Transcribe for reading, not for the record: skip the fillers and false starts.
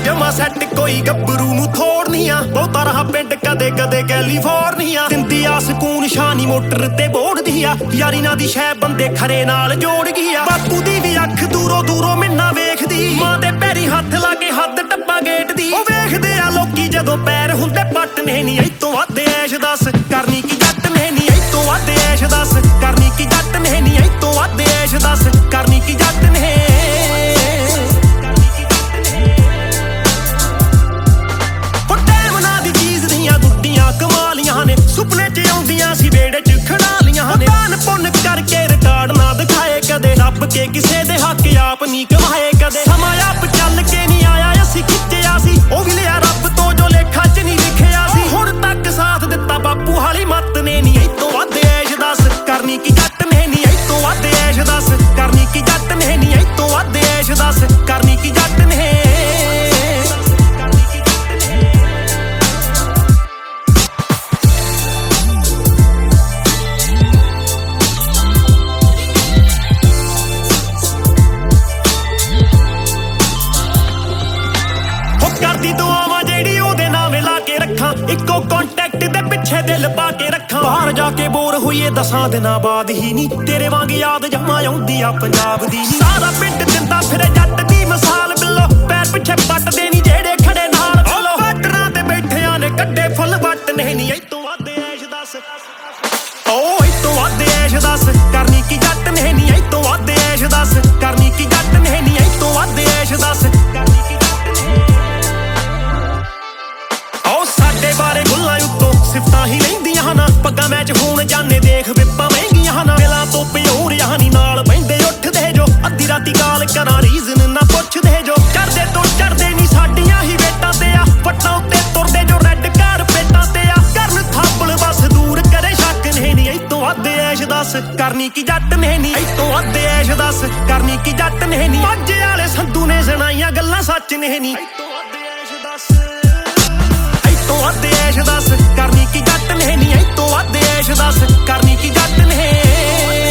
ਜਮਾ ਸੈੱਟ ਕੋਈ ਗੱਭਰੂ ਨੂੰ ਥੋੜਨੀਆਂ ਬਹੁਤਾ ਰਹਾ ਪਿੰਡ ਕਦੇ ਕਦੇ ਕੈਲੀਫੋਰਨੀਆ ਦਿੰਦੀ ਆ ਸਕੂਨ ਸ਼ਾਨੀ ਮੋਟਰ ਤੇ ਬੋੜਦੀ ਆ ਯਾਰੀ ਨਾ ਦੀ ਸ਼ੈ ਬੰਦੇ ਖਰੇ ਨਾਲ ਜੋੜ ਗਈ ਆ ਬਾਪੂ ਦੀ ਵੀ ਅੱਖ ਦੂਰੋਂ ਦੂਰੋਂ ਮਿੰਨਾ ਵੇਖਦੀ ਮਾਂ ਦੇ ਪੈਰੀ ਹੱਥ ਲਾ ਕੇ ਹੱਦ ਟੱਪਾ ਗੇਟ ਦੀ ਉਹ ਵੇਖਦੇ ਆ ਲੋਕੀ ਜਦੋਂ ਪੈਰ ਹੁੰਦੇ ਪੱਟ ਨੇ ਨੀ ਇਤੋਂ ਵੱਧ ਐਸ਼ ਦੱਸ ਕਰਨੀ ਕੀ ਜੱਟ ਨੇ ਨੀ ਇਤੋਂ ਵੱਧ ਐਸ਼ ਦੱਸ ਕਰਨੀ ਕੀ ਜੱਟ ਨੇ ਨੀ ਇਤੋਂ ਵੱਧ ਐਸ਼ ਦੱਸ ਕਰਨੀ ਕੀ ਜੱਟ ਨੇ ਕਮਾਲੀਆਂ ਨੇ ਸੁਪਨੇ ਚ ਆਉਂਦੀਆਂ ਸੀ ਵੇੜੇ ਚ ਖੜਾ ਲੀਆਂ ਨੇ ਦਾਨ ਪੁੰਨ ਕਰਕੇ ਰਿਕਾਰਡ ਨਾ ਦਿਖਾਏ ਕਦੇ ਰੱਬ ਕੇ ਕਿਸੇ ਦੇ ਹੱਕ ਆਪ ਨਹੀਂ ਕਮਾਏ ਕਦੇ ਸਮਾਂ ਆਪ ਚੱਲ ਕੇ ਨਹੀਂ ਆਇਆ ਅਸੀਂ ਖਿੱਚਿਆ ਸੀ ਉਹ ਵੀ ਲਿਆ ਰੱਬ ਤੋਂ ਜੋ ਲੇਖਾ ਚ ਨਹੀਂ ਲਿਖਿਆ ਸੀ ਹੁਣ ਤੱਕ ਸਾਥ ਦਿੱਤਾ ਬਾਪੂ ਹਾਲੀ ਮੱਤ ਨੇ ਨਹੀਂ ਇਤੋਂ ਵੱਧ ਐਸ਼ ਦੱਸ ਕਰਨੀ ਕੀ ਜੱਟ ਨੇ ਨਹੀਂ ਇਤੋਂ ਵੱਧ ਐਸ਼ ਦੱਸ ਕਰਨੀ ਕੀ ਜੱਟ ਨੇ ਨਹੀਂ ਇਤੋਂ ਵੱਧ ਐਸ਼ ਦੱਸ ਕਰਨੀ ਕੀ ਜੱਟ ਨੇ ਕਰਦੀ ਦੁਆਵਾਂ ਜਿਹੜੀ ਉਹਦੇ ਨਾਵੇਂ ਲਾ ਕੇ ਰੱਖਾਂ ਇੱਕੋ ਕੰਟੈਕਟ ਦੇ ਪਿੱਛੇ ਦਿਲ ਪਾ ਕੇ ਰੱਖਾਂ ਬਾਹਰ ਜਾ ਕੇ ਬੋਰ ਹੋਈਏ 10 ਦਿਨਾਂ ਬਾਅਦ ਹੀ ਨਹੀਂ ਤੇਰੇ ਵਾਂਗ ਯਾਦ ਜਮਾ ਆਉਂਦੀ ਆ ਪੰਜਾਬ ਦੀ ਸਾਰਾ ਪਿੰਡ ਦਿੰਦਾ ਫਿਰੇ ਜੱਟ ਦੀ ਮਿਸਾਲ ਬਿੱਲੋ ਪੈਰ ਪਿੱਛੇ ਪੱਟਦੇ ਨਹੀਂ ਜਿਹੜੇ ਖੜੇ ਨਾਲ ਬੋਲੋ ਬਾਟਰਾਂ ਤੇ ਬੈਠਿਆਂ ਨੇ ਕੱਢੇ ਫੁੱਲ ਵੱਟ ਨੇ ਨਹੀਂ ਇਤੋਂ ਵੱਧ ਐਸ਼ ਦੱਸ ਓ ਇਤੋਂ ਵੱਧ ਐਸ਼ ਦੱਸ ਕਰਨੀ ਕੀ ਜੱਟ ਨੇ ਨਹੀਂ ਇਤੋਂ ਵੱਧ ਐਸ਼ ਦੱਸ ਕਰਨੀ ਕੀ ਜੱਟ ਨੇ ਨਹੀਂ ਇਤੋਂ ਵੱਧ ਐਸ਼ ਦੱਸ ਕਰਨੀ ਕੀ ਸਾਡੇ ਬਾਰੇ ਗੁੱਲਾਂ ਉੱਤੋਂ ਸਿਫਤਾਂ ਹੀ ਲੈਂਦੀਆਂ ਹਨ ਪੱਗਾਂ ਮੈਚ ਹੋਣ ਜਾਣੇ ਦੇਖ ਵਿਪਾਂ ਮਹਿੰਗੀਆਂ ਹਨ ਦਿਲਾਂ ਤੋਂ ਪਿਓਰਿਆ ਨਹੀਂ ਨਾਲ ਬਹਿੰਦੇ ਉੱਠਦੇ ਜੋ ਅੱਧੀ ਰਾਤੀ ਕਾਲ ਕਰਾਂ ਰੀਜ਼ਨ ਨਾ ਪੁੱਛਦੇ ਜੋ ਚੜਦੇ ਤੋਂ ਚੜਦੇ ਨਹੀਂ ਸਾਡੀਆਂ ਹੀ ਵੇਟਾਂ ਤੇ ਆ ਫੱਟਾਂ ਉੱਤੇ ਤੁਰਦੇ ਜੋ ਰੈੱਡ ਕਾਰਪੇਟਾਂ ਤੇ ਆ ਕਰਨ ਥਾਪਲ ਬਸ ਦੂਰ ਕਰੇ ਸ਼ੱਕ ਨੇ ਨਹੀਂ ਇਤੋਂ ਵੱਧ ਐਸ਼ ਦੱਸ ਕਰਨੀ ਕੀ ਜੱਟ ਨੇ ਨਹੀਂ ਇਤੋਂ ਵੱਧ ਐਸ਼ ਦੱਸ ਕਰਨੀ ਕੀ ਜੱਟ ਨੇ ਨਹੀਂ ਮਾਝੇ ਵਾਲੇ ਸੰਧੂ ਨੇ ਸੁਣਾਈਆਂ ਗੱਲਾਂ ਸੱਚ ਨੇ ਨਹੀਂ ਇਤੋਂ ਵੱਧ ਐਸ਼ ਦੱਸ ਇਤੋਂ ਵੱਧ ਐਸ਼ ਦੱਸ ਕਰਨੀ ਕੀ ਜੱਟ ਨੇ ਨਹੀਂ ਇਤੋਂ ਵੱਧ ਐਸ਼ ਦੱਸ ਕਰਨੀ ਕੀ ਜੱਟ ਨੇ